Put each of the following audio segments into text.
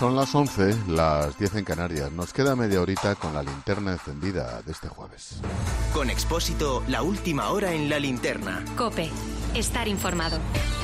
Son las 11, las 10 en Canarias. Nos queda media horita con la linterna encendida de este jueves. Con Expósito, la última hora en la linterna. COPE. Estar informado.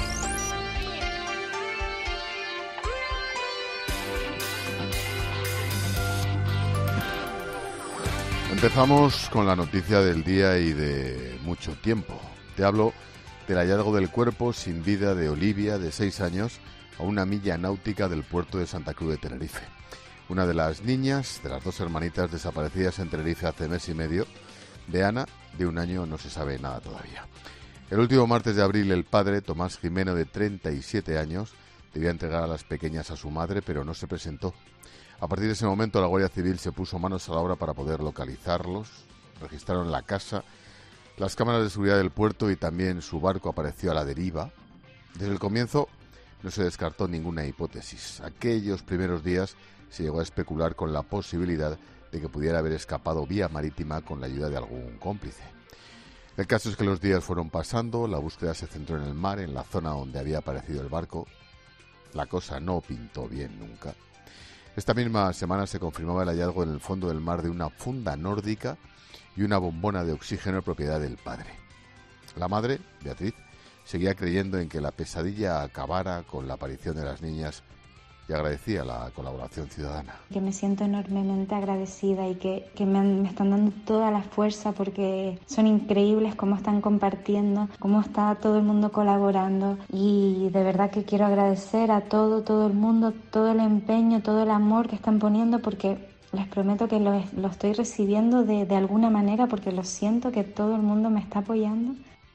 Empezamos con la noticia del día y de mucho tiempo. Te hablo del hallazgo del cuerpo sin vida de Olivia, de 6 años, a una milla náutica del puerto de Santa Cruz de Tenerife. Una de las niñas, de las dos hermanitas desaparecidas en Tenerife hace mes y medio. De Ana, de 1 año, no se sabe nada todavía. El último martes de abril, el padre, Tomás Jimeno, de 37 años, debía entregar a las pequeñas a su madre, pero no se presentó. A partir de ese momento, la Guardia Civil se puso manos a la obra para poder localizarlos. Registraron la casa, las cámaras de seguridad del puerto y también su barco apareció a la deriva. Desde el comienzo no se descartó ninguna hipótesis. Aquellos primeros días se llegó a especular con la posibilidad de que pudiera haber escapado vía marítima con la ayuda de algún cómplice. El caso es que los días fueron pasando, la búsqueda se centró en el mar, en la zona donde había aparecido el barco. La cosa no pintó bien nunca. Esta misma semana se confirmaba el hallazgo en el fondo del mar de una funda nórdica y una bombona de oxígeno propiedad del padre. La madre, Beatriz, seguía creyendo en que la pesadilla acabara con la aparición de las niñas y agradecía la colaboración ciudadana. Que me siento enormemente agradecida y que me están dando toda la fuerza porque son increíbles cómo están compartiendo, cómo está todo el mundo colaborando y de verdad que quiero agradecer a todo el mundo, todo el empeño, todo el amor que están poniendo porque les prometo que lo estoy recibiendo de alguna manera porque lo siento que todo el mundo me está apoyando.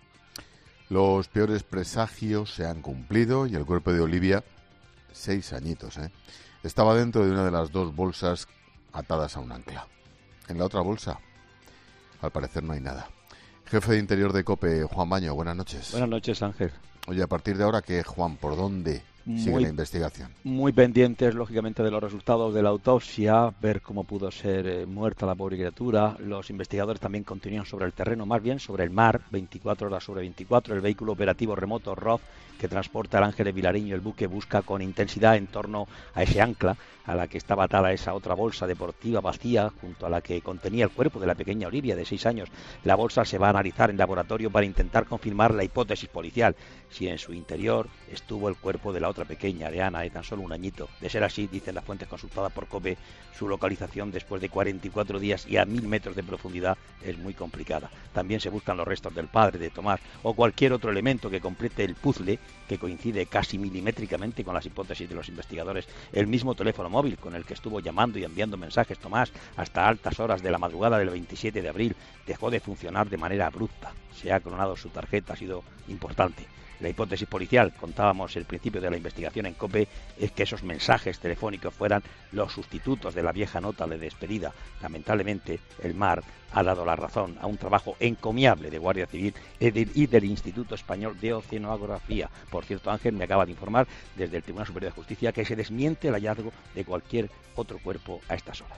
Los peores presagios se han cumplido y el cuerpo de Olivia, 6 añitos, estaba dentro de una de las 2 bolsas atadas a un ancla. En la otra bolsa, al parecer, no hay nada. Jefe de Interior de COPE, Juan Baño, buenas noches. Buenas noches, Ángel. Oye, a partir de ahora, ¿qué, Juan? ¿Por dónde sigue la investigación? Muy pendientes, lógicamente, de los resultados de la autopsia, ver cómo pudo ser muerta la pobre criatura. Los investigadores también continúan sobre el terreno, más bien sobre el mar, 24 horas sobre 24. El vehículo operativo remoto ROV, que transporta al Ángeles Vilariño, el buque, busca con intensidad en torno a ese ancla, a la que estaba atada esa otra bolsa deportiva vacía, junto a la que contenía el cuerpo de la pequeña Olivia, de 6 años. La bolsa se va a analizar en laboratorio para intentar confirmar la hipótesis policial, si en su interior estuvo el cuerpo de la otra pequeña, de Ana, de tan solo 1 añito. De ser así, dicen las fuentes consultadas por COPE, su localización después de 44 días y a 1000 metros de profundidad es muy complicada. También se buscan los restos del padre, de Tomás, o cualquier otro elemento que complete el puzzle, que coincide casi milimétricamente con las hipótesis de los investigadores. El mismo teléfono móvil con el que estuvo llamando y enviando mensajes Tomás hasta altas horas de la madrugada del 27 de abril dejó de funcionar de manera abrupta. Se ha clonado su tarjeta, ha sido importante. La hipótesis policial, contábamos el principio de la investigación en COPE, es que esos mensajes telefónicos fueran los sustitutos de la vieja nota de despedida. Lamentablemente, el mar ha dado la razón a un trabajo encomiable de Guardia Civil y del Instituto Español de Oceanografía. Por cierto, Ángel me acaba de informar desde el Tribunal Superior de Justicia que se desmiente el hallazgo de cualquier otro cuerpo a estas horas.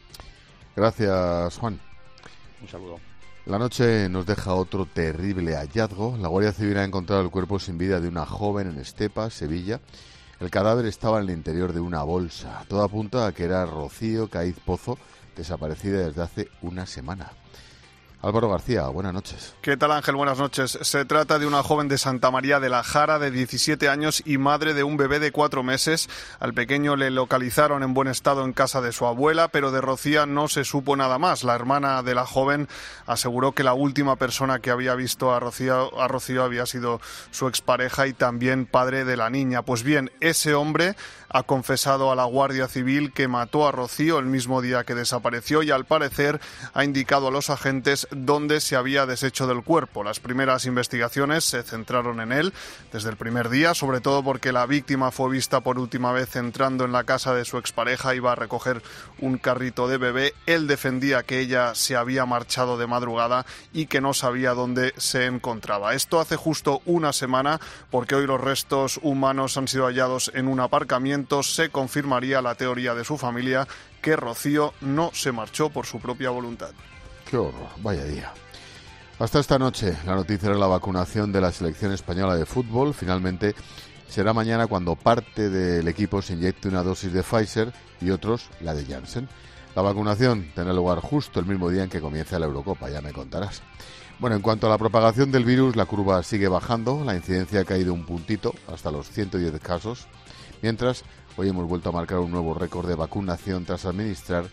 Gracias, Juan. Un saludo. La noche nos deja otro terrible hallazgo. La Guardia Civil ha encontrado el cuerpo sin vida de una joven en Estepa, Sevilla. El cadáver estaba en el interior de una bolsa. Todo apunta a que era Rocío Caiz Pozo, desaparecida desde hace 1 semana. Álvaro García, buenas noches. ¿Qué tal, Ángel? Buenas noches. Se trata de una joven de Santa María de la Jara, de 17 años y madre de un bebé de 4 meses. Al pequeño le localizaron en buen estado en casa de su abuela, pero de Rocío no se supo nada más. La hermana de la joven aseguró que la última persona que había visto a Rocío había sido su expareja y también padre de la niña. Pues bien, ese hombre ha confesado a la Guardia Civil que mató a Rocío el mismo día que desapareció y, al parecer, ha indicado a los agentes dónde se había deshecho del cuerpo. Las primeras investigaciones se centraron en él desde el primer día, sobre todo porque la víctima fue vista por última vez entrando en la casa de su expareja, iba a recoger un carrito de bebé. Él defendía que ella se había marchado de madrugada y que no sabía dónde se encontraba. Esto hace justo 1 semana, porque hoy los restos humanos han sido hallados en un aparcamiento. Se confirmaría la teoría de su familia que Rocío no se marchó por su propia voluntad. ¡Qué horror! Vaya día. Hasta esta noche, la noticia era la vacunación de la selección española de fútbol. Finalmente, será mañana cuando parte del equipo se inyecte una dosis de Pfizer y otros la de Janssen. La vacunación tendrá lugar justo el mismo día en que comience la Eurocopa, ya me contarás. Bueno, en cuanto a la propagación del virus, la curva sigue bajando, la incidencia ha caído un puntito, hasta los 110 casos, mientras hoy hemos vuelto a marcar un nuevo récord de vacunación tras administrar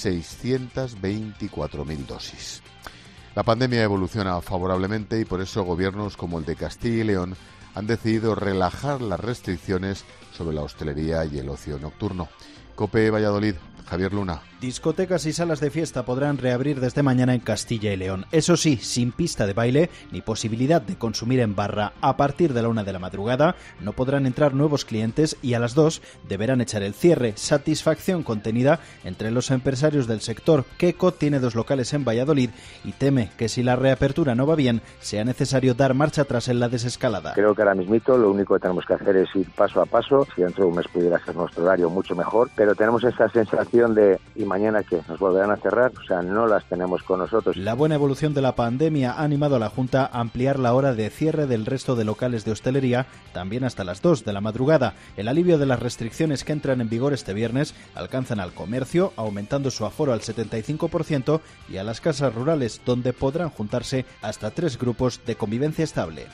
624.000 dosis. La pandemia evoluciona favorablemente y por eso gobiernos como el de Castilla y León han decidido relajar las restricciones sobre la hostelería y el ocio nocturno. COPE Valladolid, Javier Luna. Discotecas y salas de fiesta podrán reabrir desde mañana en Castilla y León. Eso sí, sin pista de baile ni posibilidad de consumir en barra. A partir de la 1 de la madrugada no podrán entrar nuevos clientes y a las 2 deberán echar el cierre. Satisfacción contenida entre los empresarios del sector. Queco tiene 2 locales en Valladolid y teme que si la reapertura no va bien, sea necesario dar marcha atrás en la desescalada. Creo que ahora mismito lo único que tenemos que hacer es ir paso a paso. Si dentro de un mes pudiera ser nuestro horario, mucho mejor. Pero tenemos esa sensación de... ¿y mañana qué? ¿Nos volverán a cerrar? O sea, no las tenemos con nosotros. La buena evolución de la pandemia ha animado a la Junta a ampliar la hora de cierre del resto de locales de hostelería también hasta las 2 de la madrugada. El alivio de las restricciones que entran en vigor este viernes alcanzan al comercio, aumentando su aforo al 75%, y a las casas rurales, donde podrán juntarse hasta 3 grupos de convivencia estable.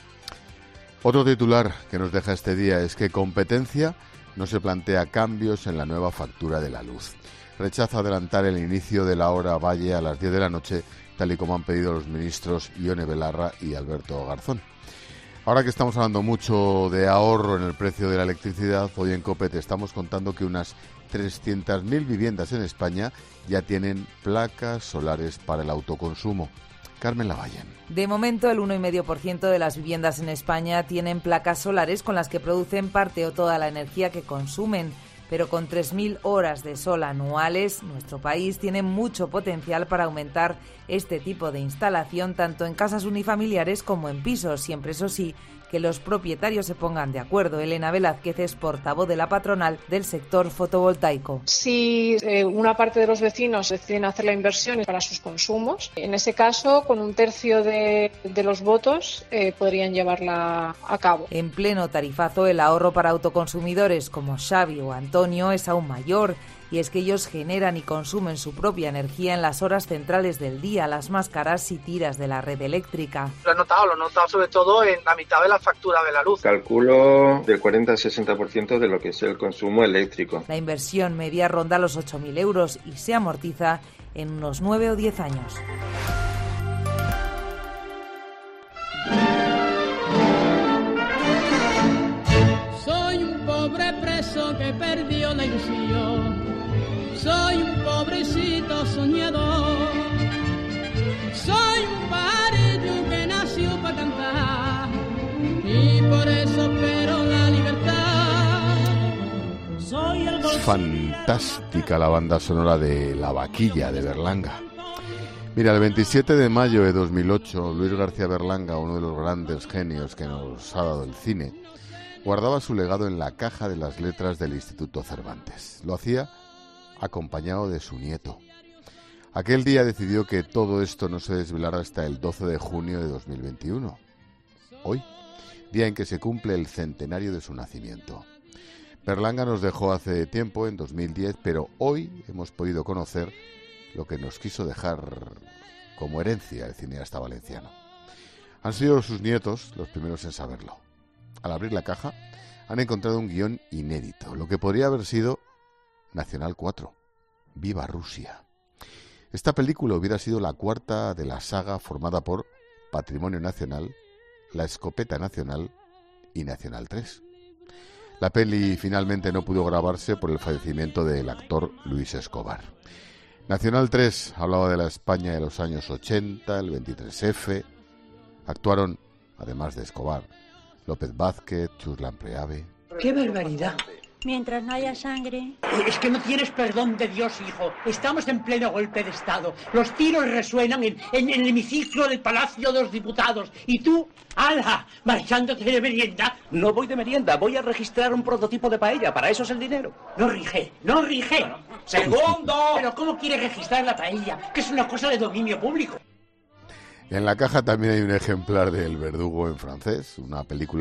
Otro titular que nos deja este día es que Competencia no se plantea cambios en la nueva factura de la luz. Rechaza adelantar el inicio de la hora valle a las 10 de la noche, tal y como han pedido los ministros Ione Belarra y Alberto Garzón. Ahora que estamos hablando mucho de ahorro en el precio de la electricidad, hoy en COPE te estamos contando que unas 300.000 viviendas en España ya tienen placas solares para el autoconsumo. Carmen Lavallén. De momento, el 1,5% de las viviendas en España tienen placas solares con las que producen parte o toda la energía que consumen. Pero con 3.000 horas de sol anuales, nuestro país tiene mucho potencial para aumentar este tipo de instalación tanto en casas unifamiliares como en pisos, siempre eso sí, que los propietarios se pongan de acuerdo. Elena Velázquez es portavoz de la patronal del sector fotovoltaico. Si una parte de los vecinos deciden hacer la inversión para sus consumos, en ese caso, con 1/3 de los votos podrían llevarla a cabo. En pleno tarifazo, el ahorro para autoconsumidores como Xavi o Antonio es aún mayor. Y es que ellos generan y consumen su propia energía en las horas centrales del día, las más caras si tiras de la red eléctrica. Lo he notado sobre todo en la mitad de la factura de la luz. Calculo del 40 al 60% de lo que es el consumo eléctrico. La inversión media ronda los 8.000 euros y se amortiza en unos 9 o 10 años. Soy un pobre preso que perdió la ilusión. Soy un pobrecito soñador, soy un pajarillo que nació para cantar y por eso espero la libertad. Soy el Fantástica la banda sonora de La Vaquilla de Berlanga. Mira, el 27 de mayo de 2008, Luis García Berlanga, uno de los grandes genios que nos ha dado el cine, guardaba su legado en la caja de las letras del Instituto Cervantes. Lo hacía acompañado de su nieto. Aquel día decidió que todo esto no se desvelara hasta el 12 de junio de 2021. Hoy, día en que se cumple el centenario de su nacimiento. Berlanga nos dejó hace tiempo, en 2010, pero hoy hemos podido conocer lo que nos quiso dejar como herencia el cineasta valenciano. Han sido sus nietos los primeros en saberlo. Al abrir la caja, han encontrado un guión inédito, lo que podría haber sido Nacional 4, Viva Rusia. Esta película hubiera sido la cuarta de la saga formada por Patrimonio Nacional, La Escopeta Nacional y Nacional 3. La peli finalmente no pudo grabarse por el fallecimiento del actor Luis Escobar. Nacional 3 hablaba de la España de los años 80, el 23F. Actuaron, además de Escobar, López Vázquez, Chuslan Preave. ¡Qué barbaridad! Mientras no haya sangre... Es que no tienes perdón de Dios, hijo. Estamos en pleno golpe de Estado. Los tiros resuenan en el hemiciclo del Palacio de los Diputados. Y tú, ¡ala!, marchándote de merienda. No voy de merienda, voy a registrar un prototipo de paella. Para eso es el dinero. No rige, no rige. ¡Segundo! ¿Pero cómo quieres registrar la paella? Que es una cosa de dominio público. En la caja también hay un ejemplar de El Verdugo en francés, una película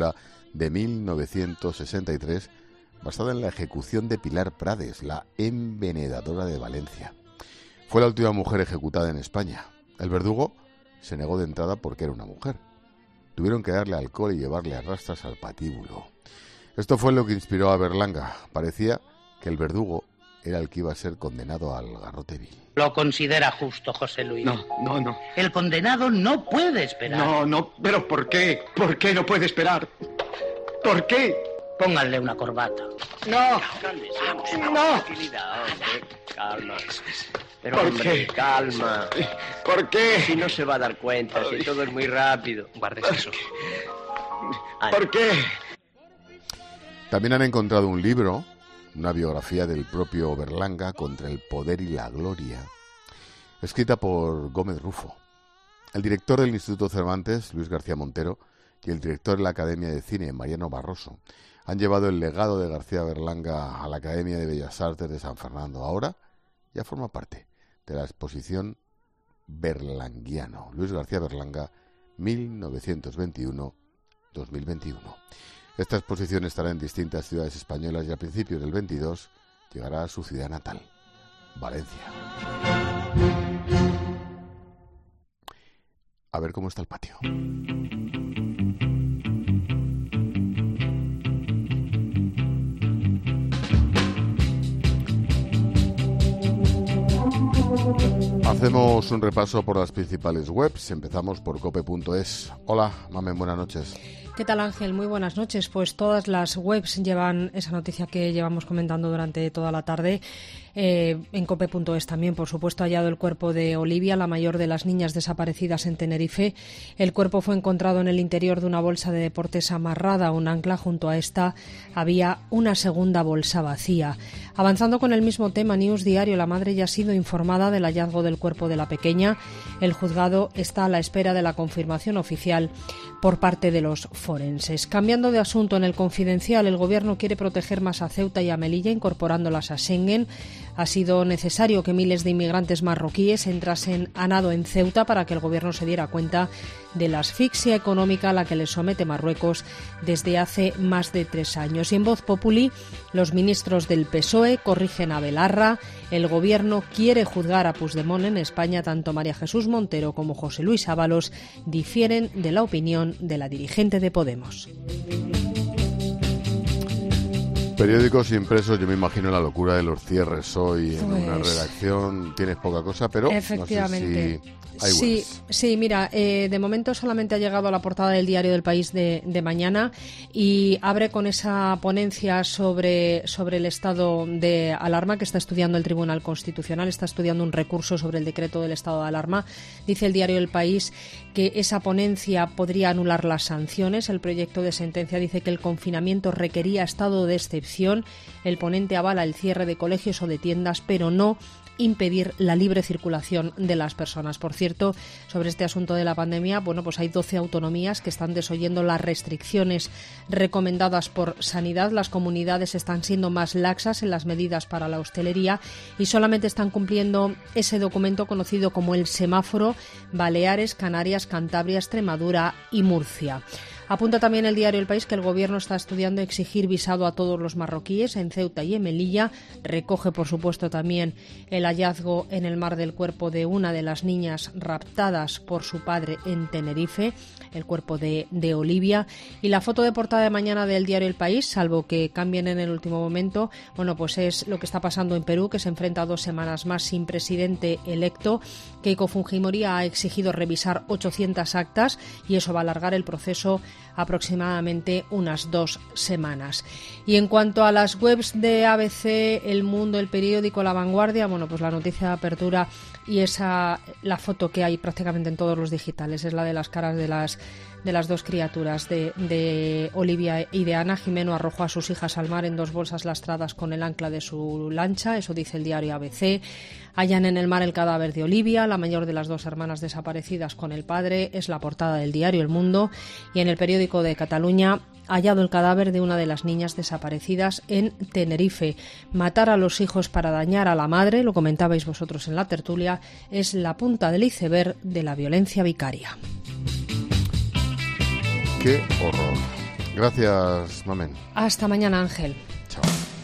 de 1963, basada en la ejecución de Pilar Prades, la envenenadora de Valencia. Fue la última mujer ejecutada en España. El verdugo se negó de entrada porque era una mujer. Tuvieron que darle alcohol y llevarle a rastras al patíbulo. Esto fue lo que inspiró a Berlanga. Parecía que el verdugo era el que iba a ser condenado al garrote vil. Lo considera justo, José Luis. No. El condenado no puede esperar. No, pero ¿por qué? ¿Por qué no puede esperar? ¿Por qué? Pónganle una corbata. ¡No! Cálmese, ¡No! Tranquilidad, hombre. Calma. Pero, ¿Por hombre, qué? calma. ¿Por qué? Si no se va a dar cuenta, si todo es muy rápido. Guardes eso. ¿Por qué? También han encontrado un libro, una biografía del propio Berlanga, Contra el poder y la gloria, escrita por Gómez Rufo. El director del Instituto Cervantes, Luis García Montero, y el director de la Academia de Cine, Mariano Barroso, han llevado el legado de García Berlanga a la Academia de Bellas Artes de San Fernando. Ahora ya forma parte de la exposición Berlanguiano, Luis García Berlanga, 1921-2021. Esta exposición estará en distintas ciudades españolas y a principios del 22 llegará a su ciudad natal, Valencia. A ver cómo está el patio. Hacemos un repaso por las principales webs. Empezamos por cope.es. Hola, Mamen, buenas noches. ¿Qué tal, Ángel? Muy buenas noches. Pues todas las webs llevan esa noticia que llevamos comentando durante toda la tarde. En cope.es también, por supuesto, ha hallado el cuerpo de Olivia, la mayor de las niñas desaparecidas en Tenerife. El cuerpo fue encontrado en el interior de una bolsa de deportes amarrada a un ancla. Junto a esta había una segunda bolsa vacía. Avanzando con el mismo tema, News Diario, la madre ya ha sido informada del hallazgo del cuerpo de la pequeña. El juzgado está a la espera de la confirmación oficial por parte de los forenses. Cambiando de asunto, en el Confidencial, el Gobierno quiere proteger más a Ceuta y a Melilla, incorporándolas a Schengen. Ha sido necesario que miles de inmigrantes marroquíes entrasen a nado en Ceuta para que el Gobierno se diera cuenta de la asfixia económica a la que les somete Marruecos desde hace más de 3 años. Y en Voz Populi, los ministros del PSOE corrigen a Belarra. El Gobierno quiere juzgar a Puigdemont en España. Tanto María Jesús Montero como José Luis Ábalos difieren de la opinión de la dirigente de Podemos. Periódicos impresos, yo me imagino la locura de los cierres hoy en una redacción. Tienes poca cosa, pero efectivamente. No sé si hay webs. Sí, mira, de momento solamente ha llegado a la portada del Diario del País de mañana y abre con esa ponencia sobre el estado de alarma que está estudiando el Tribunal Constitucional, está estudiando un recurso sobre el decreto del estado de alarma. Dice el Diario del País que esa ponencia podría anular las sanciones. El proyecto de sentencia dice que el confinamiento requería estado de excepción. El ponente avala el cierre de colegios o de tiendas, pero no impedir la libre circulación de las personas. Por cierto, sobre este asunto de la pandemia, pues hay 12 autonomías que están desoyendo las restricciones recomendadas por Sanidad. Las comunidades están siendo más laxas en las medidas para la hostelería y solamente están cumpliendo ese documento conocido como el semáforo Baleares, Canarias, Cantabria, Extremadura y Murcia. Apunta también el Diario El País que el Gobierno está estudiando exigir visado a todos los marroquíes en Ceuta y en Melilla. Recoge, por supuesto, también el hallazgo en el mar del cuerpo de una de las niñas raptadas por su padre en Tenerife, el cuerpo de Olivia. Y la foto de portada de mañana del Diario El País, salvo que cambien en el último momento, pues es lo que está pasando en Perú, que se enfrenta a 2 semanas más sin presidente electo. Keiko Fujimori ha exigido revisar 800 actas y eso va a alargar el proceso aproximadamente unas 2 semanas. Y en cuanto a las webs de ABC, El Mundo, El Periódico, La Vanguardia, pues la noticia de apertura y la foto que hay prácticamente en todos los digitales es la de las caras de las 2 criaturas de Olivia y de Ana. Jimeno arrojó a sus hijas al mar en 2 bolsas lastradas con el ancla de su lancha, eso dice el diario ABC. Hallan en el mar el cadáver de Olivia, la mayor de las 2 hermanas desaparecidas con el padre, es la portada del diario El Mundo. Y en el periódico de Cataluña, hallado el cadáver de una de las niñas desaparecidas en Tenerife. Matar a los hijos para dañar a la madre, lo comentabais vosotros en la tertulia, es la punta del iceberg de la violencia vicaria. ¡Qué horror! Gracias, Mamen. Hasta mañana, Ángel. Chao.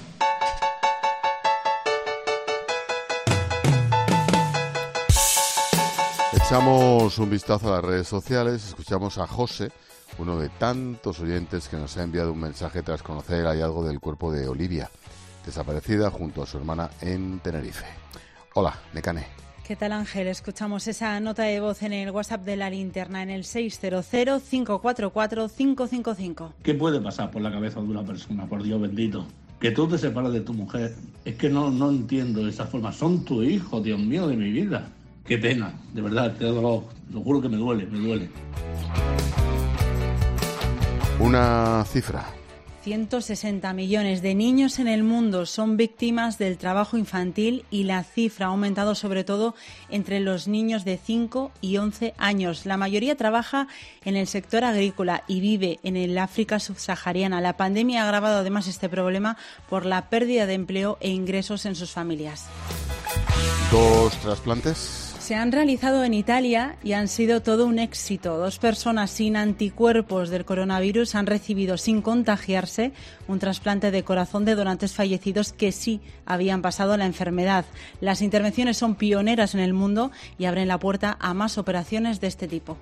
Echamos un vistazo a las redes sociales, escuchamos a José, uno de tantos oyentes que nos ha enviado un mensaje tras conocer el hallazgo del cuerpo de Olivia, desaparecida junto a su hermana en Tenerife. Hola, Nekane. ¿Qué tal, Ángel? Escuchamos esa nota de voz en el WhatsApp de La Linterna en el 600-544-555. ¿Qué puede pasar por la cabeza de una persona, por Dios bendito? Que tú te separas de tu mujer. Es que no entiendo esa forma. Son tu hijo, Dios mío, de mi vida. Qué pena, de verdad, te lo juro que me duele. Una cifra. 160 millones de niños en el mundo son víctimas del trabajo infantil y la cifra ha aumentado sobre todo entre los niños de 5 y 11 años. La mayoría trabaja en el sector agrícola y vive en el África subsahariana. La pandemia ha agravado además este problema por la pérdida de empleo e ingresos en sus familias. 2 trasplantes. Se han realizado en Italia y han sido todo un éxito. 2 personas sin anticuerpos del coronavirus han recibido sin contagiarse un trasplante de corazón de donantes fallecidos que sí habían pasado la enfermedad. Las intervenciones son pioneras en el mundo y abren la puerta a más operaciones de este tipo.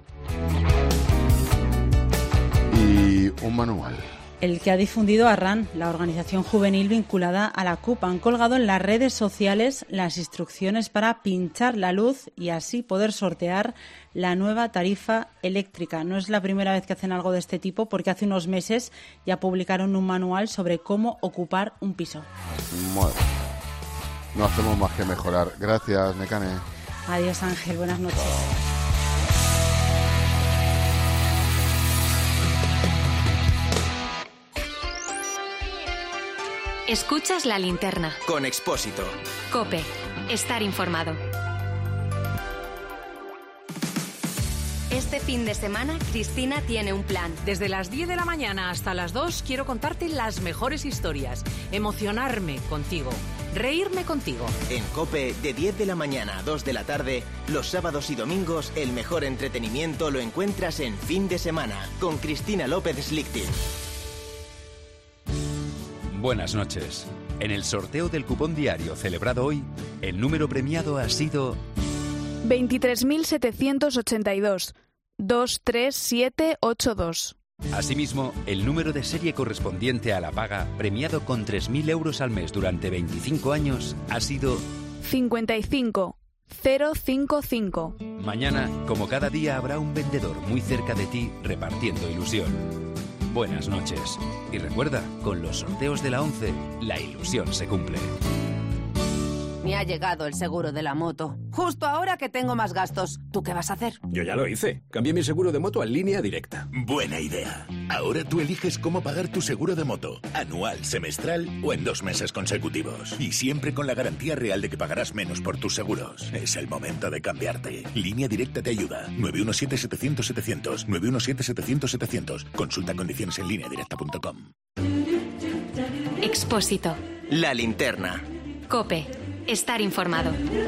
Y un manual. El que ha difundido Arran, la organización juvenil vinculada a la CUP. Han colgado en las redes sociales las instrucciones para pinchar la luz y así poder sortear la nueva tarifa eléctrica. No es la primera vez que hacen algo de este tipo, porque hace unos meses ya publicaron un manual sobre cómo ocupar un piso. Bueno, no hacemos más que mejorar. Gracias, Nekane. Adiós, Ángel. Buenas noches. Escuchas La Linterna. Con Expósito. COPE. Estar informado. Este fin de semana, Cristina tiene un plan. Desde las 10 de la mañana hasta las 2 quiero contarte las mejores historias, emocionarme contigo, reírme contigo. En COPE, de 10 de la mañana a 2 de la tarde, los sábados y domingos, el mejor entretenimiento lo encuentras en Fin de Semana, con Cristina López Slichting. Buenas noches. En el sorteo del cupón diario celebrado hoy, el número premiado ha sido 23.782 23782. Asimismo, el número de serie correspondiente a la paga, premiado con 3.000 euros al mes durante 25 años, ha sido 55055. Mañana, como cada día, habrá un vendedor muy cerca de ti repartiendo ilusión. Buenas noches. Y recuerda, con los sorteos de la 11, la ilusión se cumple. Me ha llegado el seguro de la moto. Justo ahora que tengo más gastos. ¿Tú qué vas a hacer? Yo ya lo hice. Cambié mi seguro de moto a Línea Directa. Buena idea. Ahora tú eliges cómo pagar tu seguro de moto. Anual, semestral o en 2 meses consecutivos. Y siempre con la garantía real de que pagarás menos por tus seguros. Es el momento de cambiarte. Línea Directa te ayuda. 917-700-700. 917-700-700. Consulta condiciones en lineadirecta.com. Expósito. La Linterna. COPE. Estar informado.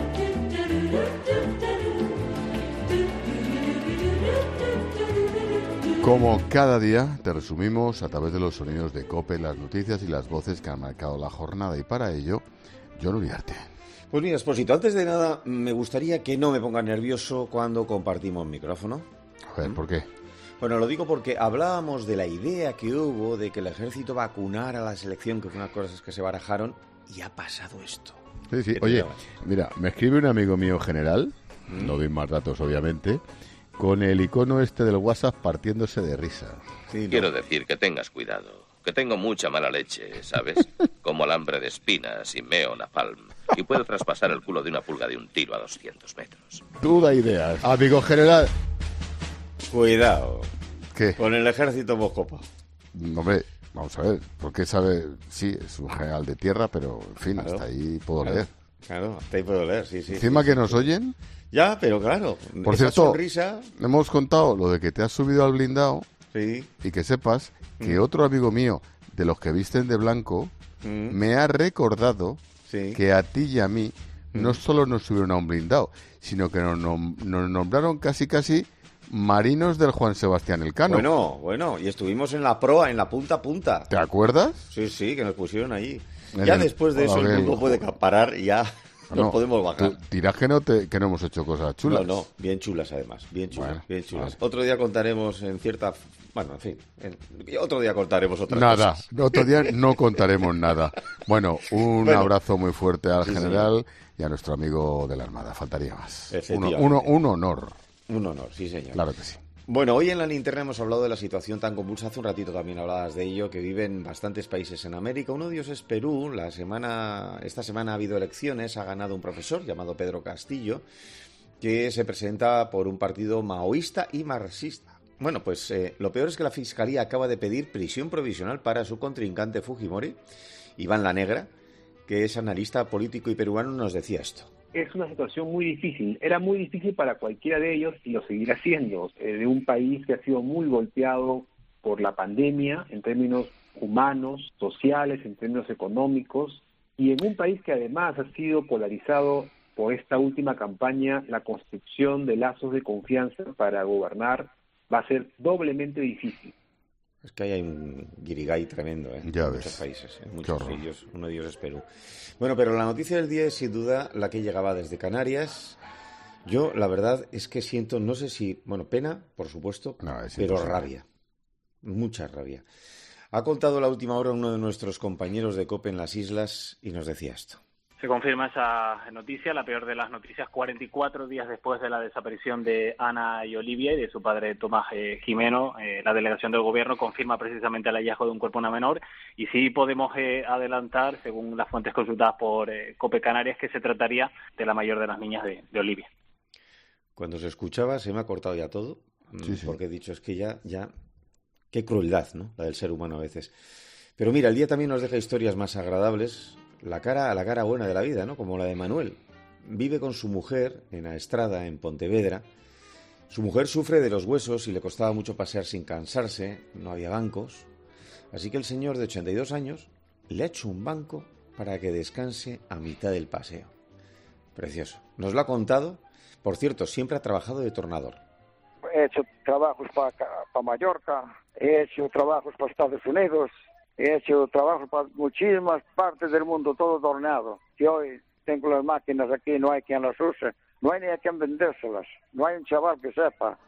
Como cada día, te resumimos a través de los sonidos de COPE las noticias y las voces que han marcado la jornada. Y para ello, Jon Uriarte. Pues mira, Expósito, antes de nada, me gustaría que no me ponga nervioso cuando compartimos micrófono. A ver, ¿por qué? Bueno, lo digo porque hablábamos de la idea que hubo de que el ejército vacunara a la selección, que fue unas cosas que se barajaron, y ha pasado esto. Sí, sí. Oye, mira, me escribe un amigo mío general, no doy más datos obviamente, con el icono este del WhatsApp partiéndose de risa. Sí, ¿no? Quiero decir que tengas cuidado, que tengo mucha mala leche, ¿sabes? Como alambre de espinas y meo napalm, y puedo traspasar el culo de una pulga de un tiro a 200 metros. Tú da ideas. Amigo general. Cuidado. ¿Qué? Con el ejército Moscopa. Hombre, vamos a ver, porque sabe, sí, es un general de tierra, pero en fin, claro, hasta ahí puedo leer. Claro, hasta ahí puedo leer, sí. Encima sí, que nos oyen. Ya, pero claro. Por cierto, sonrisa... hemos contado lo de que te has subido al blindado. Sí. Y que sepas que otro amigo mío, de los que visten de blanco, me ha recordado que a ti y a mí no solo nos subieron a un blindado, sino que nos nombraron casi marinos del Juan Sebastián Elcano. Bueno, y estuvimos en la proa, en la punta a punta. ¿Te acuerdas? Sí, que nos pusieron allí. Ya después de eso el mundo puede parar y ya nos podemos bajar. Dirás que no hemos hecho cosas chulas. No, bien chulas además, bien chulas. Vale. Otro día contaremos otro día contaremos otras cosas. Otro día no contaremos nada. Bueno, abrazo muy fuerte al general y a nuestro amigo de la Armada, faltaría más. Un honor. Un honor, sí señor. Claro que sí. Bueno, hoy en la linterna hemos hablado de la situación tan convulsa, hace un ratito también hablabas de ello, que viven bastantes países en América. Uno de ellos es Perú. Esta semana ha habido elecciones, ha ganado un profesor llamado Pedro Castillo, que se presenta por un partido maoísta y marxista. Bueno, pues lo peor es que la Fiscalía acaba de pedir prisión provisional para su contrincante Fujimori, Iván La Negra, que es analista político y peruano, nos decía esto. Es una situación muy difícil, era muy difícil para cualquiera de ellos y lo seguirá siendo, de un país que ha sido muy golpeado por la pandemia en términos humanos, sociales, en términos económicos, y en un país que además ha sido polarizado por esta última campaña. La construcción de lazos de confianza para gobernar va a ser doblemente difícil. Es que hay un guirigay tremendo en muchos países, en muchos de ellos, uno de ellos es Perú. Bueno, pero la noticia del día es sin duda la que llegaba desde Canarias. Yo, la verdad, es que siento, no sé si, pena, por supuesto, pero rabia, mucha rabia. Ha contado la última hora uno de nuestros compañeros de COPE en las islas y nos decía esto. Se confirma esa noticia, la peor de las noticias, 44 días después de la desaparición de Ana y Olivia y de su padre Tomás Jimeno. La delegación del gobierno confirma precisamente el hallazgo de un cuerpo de una menor y sí podemos adelantar, según las fuentes consultadas por COPE Canarias, que se trataría de la mayor de las niñas de Olivia. Cuando se escuchaba se me ha cortado ya todo, porque he dicho, es que ya, qué crueldad, ¿no? La del ser humano a veces. Pero mira, el día también nos deja historias más agradables. La cara buena de la vida, ¿no? Como la de Manuel. Vive con su mujer en Aestrada, en Pontevedra. Su mujer sufre de los huesos y le costaba mucho pasear sin cansarse, no había bancos. Así que el señor de 82 años le ha hecho un banco para que descanse a mitad del paseo. Precioso. Nos lo ha contado. Por cierto, siempre ha trabajado de tornador. He hecho trabajos para Mallorca, he hecho trabajos para Estados Unidos, he hecho trabajos para muchísimas partes del mundo, todo torneado. Y hoy tengo las máquinas aquí, no hay quien las use, no hay ni a quien vendérselas, no hay un chaval que sepa.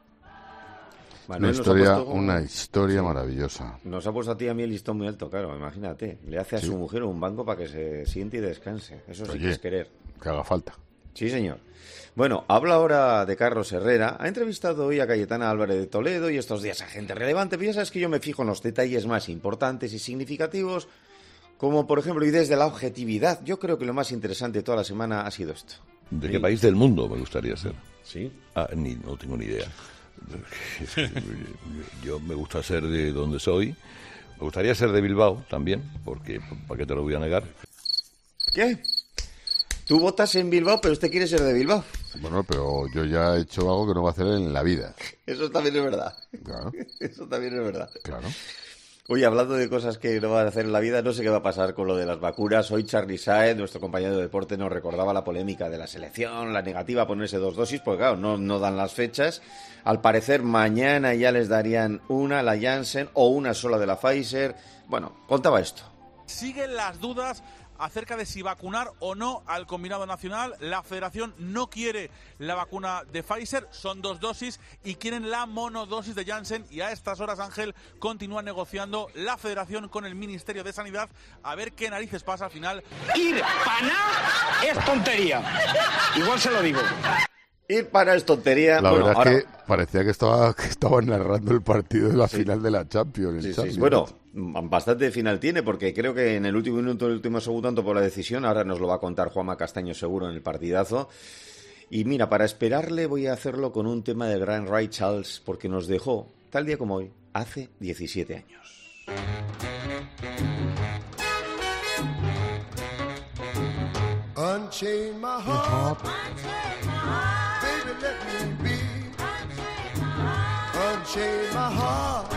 Una historia maravillosa. Nos ha puesto a ti y a mí el listón muy alto, claro, imagínate. Le hace a su mujer un banco para que se siente y descanse. Eso sí que es querer. Que haga falta. Sí, señor. Bueno, habla ahora de Carlos Herrera. Ha entrevistado hoy a Cayetana Álvarez de Toledo y estos días a gente relevante. Pero ya sabes que yo me fijo en los detalles más importantes y significativos, como por ejemplo, y desde la objetividad. Yo creo que lo más interesante de toda la semana ha sido esto. ¿De qué país del mundo me gustaría ser? ¿Sí? No tengo ni idea. Yo me gusta ser de donde soy. Me gustaría ser de Bilbao también, porque ¿para qué te lo voy a negar? ¿Qué? Tú votas en Bilbao, pero usted quiere ser de Bilbao. Bueno, pero yo ya he hecho algo que no va a hacer en la vida. Eso también es verdad. Claro. Eso también es verdad. Claro. Oye, hablando de cosas que no van a hacer en la vida, no sé qué va a pasar con lo de las vacunas. Hoy Charly Sáez, nuestro compañero de deporte, nos recordaba la polémica de la selección, la negativa a ponerse 2 dosis, porque claro, no dan las fechas. Al parecer mañana ya les darían una, la Janssen, o una sola de la Pfizer. Bueno, contaba esto. Siguen las dudas acerca de si vacunar o no al combinado nacional. La federación no quiere la vacuna de Pfizer, son 2 dosis y quieren la monodosis de Janssen, y a estas horas, Ángel, continúa negociando la federación con el Ministerio de Sanidad a ver qué narices pasa al final. Ir para nada es tontería, igual se lo digo. Ir para es tontería. La verdad es que parecía que estaba narrando el partido de la final de la Champions. Sí. Bueno, bastante final tiene, porque creo que en el último minuto, el último segundo, tanto por la decisión, ahora nos lo va a contar Juanma Castaño seguro en el partidazo. Y mira, para esperarle voy a hacerlo con un tema de Grand Ray Charles, porque nos dejó, tal día como hoy, hace 17 años. Unchain my heart, baby let me be. Unchain my heart,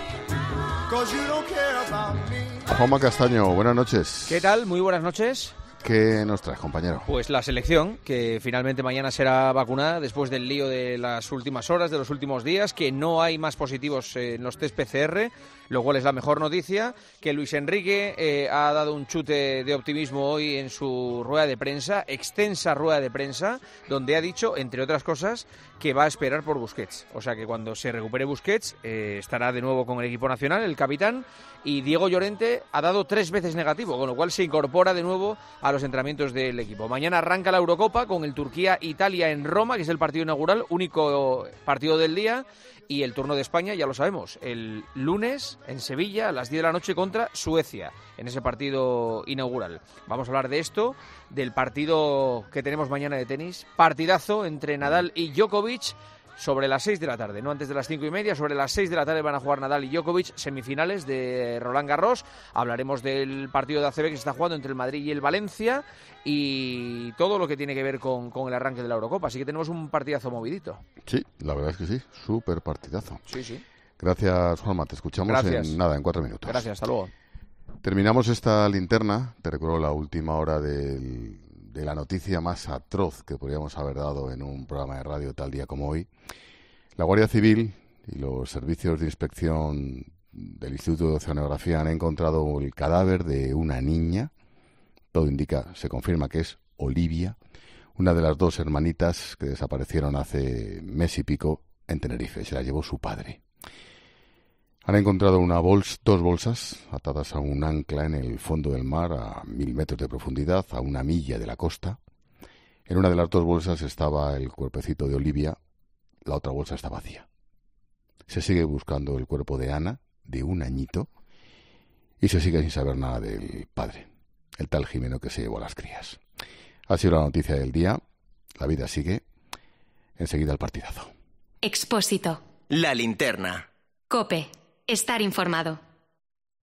'cause you don't care about me. Juanma Castaño, buenas noches. ¿Qué tal? Muy buenas noches. ¿Qué nos traes, compañero? Pues la selección, que finalmente mañana será vacunada después del lío de las últimas horas, de los últimos días, que no hay más positivos en los test PCR, lo cual es la mejor noticia, que Luis Enrique ha dado un chute de optimismo hoy en su rueda de prensa, extensa rueda de prensa, donde ha dicho, entre otras cosas, que va a esperar por Busquets. O sea que cuando se recupere Busquets estará de nuevo con el equipo nacional, el capitán, y Diego Llorente ha dado 3 veces negativo, con lo cual se incorpora de nuevo a los entrenamientos del equipo. Mañana arranca la Eurocopa con el Turquía-Italia en Roma, que es el partido inaugural, único partido del día, y el turno de España, ya lo sabemos, el lunes en Sevilla a las 10 de la noche contra Suecia, en ese partido inaugural. Vamos a hablar de esto, del partido que tenemos mañana de tenis, partidazo entre Nadal y Djokovic, sobre las 6 de la tarde, no antes de las 5:30, sobre las 6 de la tarde van a jugar Nadal y Djokovic, semifinales de Roland Garros. Hablaremos del partido de ACB que se está jugando entre el Madrid y el Valencia y todo lo que tiene que ver con el arranque de la Eurocopa, así que tenemos un partidazo movidito. Sí, la verdad es que sí, súper partidazo. Sí, sí. Gracias, Juanma, te escuchamos en 4 minutos. Gracias, hasta luego. Terminamos esta linterna, te recuerdo la última hora de la noticia más atroz que podríamos haber dado en un programa de radio tal día como hoy. La Guardia Civil y los servicios de inspección del Instituto de Oceanografía han encontrado el cadáver de una niña. Todo indica, se confirma que es Olivia, una de las 2 hermanitas que desaparecieron hace mes y pico en Tenerife. Se la llevó su padre. Han encontrado 2 bolsas atadas a un ancla en el fondo del mar a 1000 metros de profundidad, a 1 milla de la costa. En una de las 2 bolsas estaba el cuerpecito de Olivia, la otra bolsa está vacía. Se sigue buscando el cuerpo de Ana, de 1 añito, y se sigue sin saber nada del padre, el tal Jimeno que se llevó a las crías. Ha sido la noticia del día, la vida sigue, enseguida el partidazo. Expósito. La linterna. COPE. Estar informado.